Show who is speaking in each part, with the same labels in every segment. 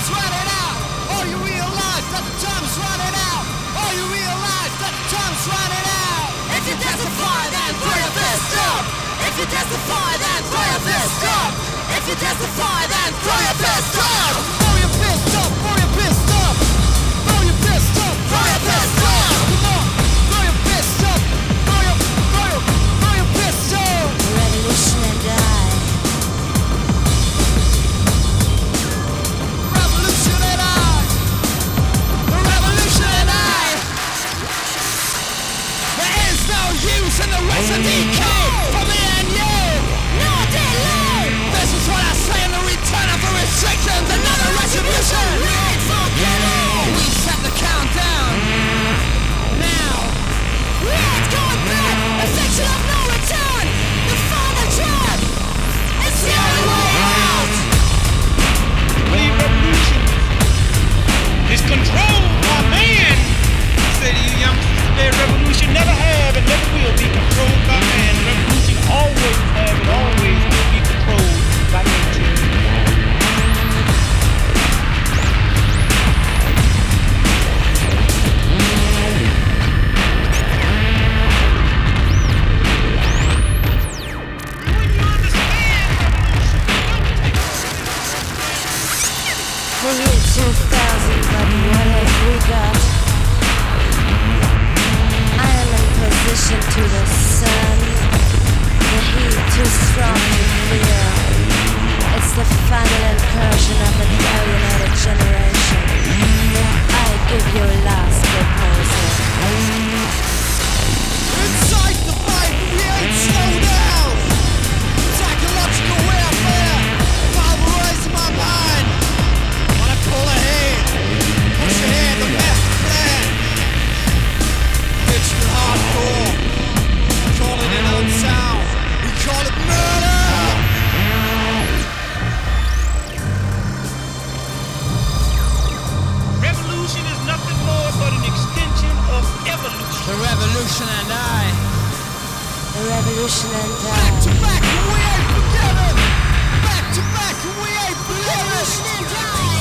Speaker 1: time's running out. Oh, you realize that the time's running out. Oh, you realize that the time's running out. If you testify, then throw your fist up. If you testify, then throw your fist up. If you testify, then throw your fist up. Throw your fist up. Throw your fist up. Throw your fist up. Throw your fist up. Come on, throw your fist up. Throw your fist up.
Speaker 2: The revolution and die.
Speaker 1: Revolution and I. The revolution and I. There is no use in the rest of decay for me and you.
Speaker 2: No delay.
Speaker 1: This is what I say in the return of the restrictions. Another retribution.
Speaker 2: We ain't forgetting.
Speaker 1: We set the countdown. Now.
Speaker 2: We ain't going back. A section of no return. The final trap. It's the only way out.
Speaker 3: The revolution is controlled by man. I say to you youngsters today, revolution never have and never will be controlled by man. Revolution always have and always will be controlled by nature.
Speaker 2: The year 2000, but what have we got? I am in position to the sun. The heat too strong to feel. It's the final incursion of an alienated generation. I give you a last proposal.
Speaker 1: Inside the fight, we ain't slow down. Psychological warfare, pulverizing my mind. Wanna pull ahead, push ahead, the master plan. Digital hardcore, call it an own sound. We call it murder.
Speaker 3: Revolution is nothing more but an extension of evolution.
Speaker 1: The revolution and I.
Speaker 2: The revolution and
Speaker 1: Back to
Speaker 2: die.
Speaker 1: back, and we ain't forgetting. Back to back, and we ain't
Speaker 2: Revolution
Speaker 1: forgetting.
Speaker 2: and die.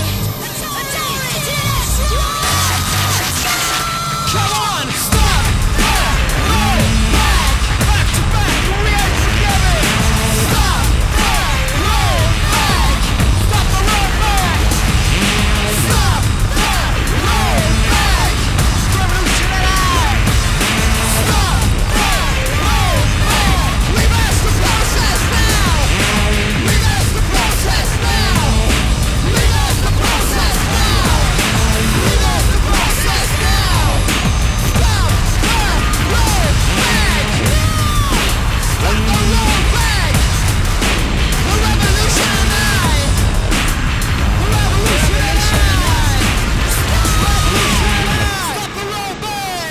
Speaker 1: Come on, stop! Roll back! Back to back, and we ain't forgetting. Stop! Roll back! Stop the roll back! Stop! Roll back! Revolution and I! Stop! Roll back! Reverse the process now! Reverse the process now! Reverse the process now! Reverse the process now! Stop! Roll back! Stop the roll back! The revolution and I! The revolution and I! Revolution and I! Stop the roll back!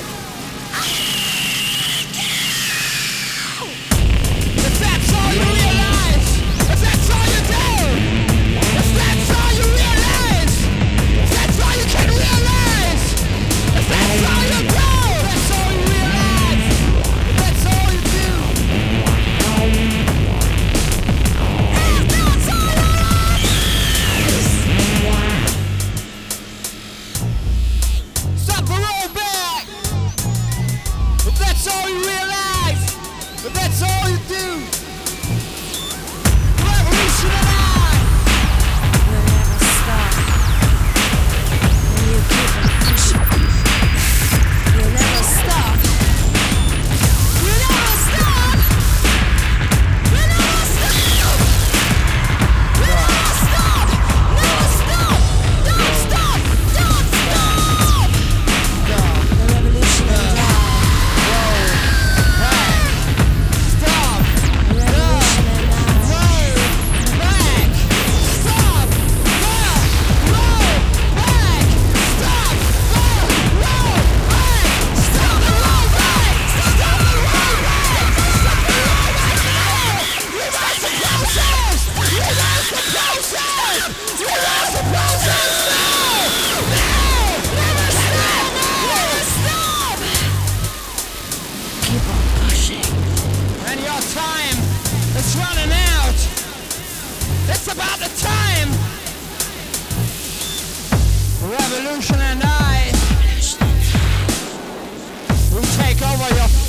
Speaker 1: If that's all you realize, if that's all you do, if that's all you realize, if that's all you can realize, if that's all you do, that's all you realize, if that's all you do. If that's all you realize, stop the roll back. If that's all you realize, if that's all you do. Revolution and I.
Speaker 2: We'll never stop. When you keep on pushing, you'll never stop. You'll never stop. You'll never stop. You'll never stop. Never stop. Don't stop. Don't stop. The revolution and die.
Speaker 1: Stop.
Speaker 2: The revolution and die.
Speaker 1: Roll back. Stop. Roll back. Stop. Roll back. Stop the roll back. Stop the roll back. Stop the roll back. Reverse the process. Reverse the process. Reverse the process now. Never stop. Never stop.
Speaker 2: Keep on pushing.
Speaker 1: And your time is running out. It's about the time. Revolution and I, we take over your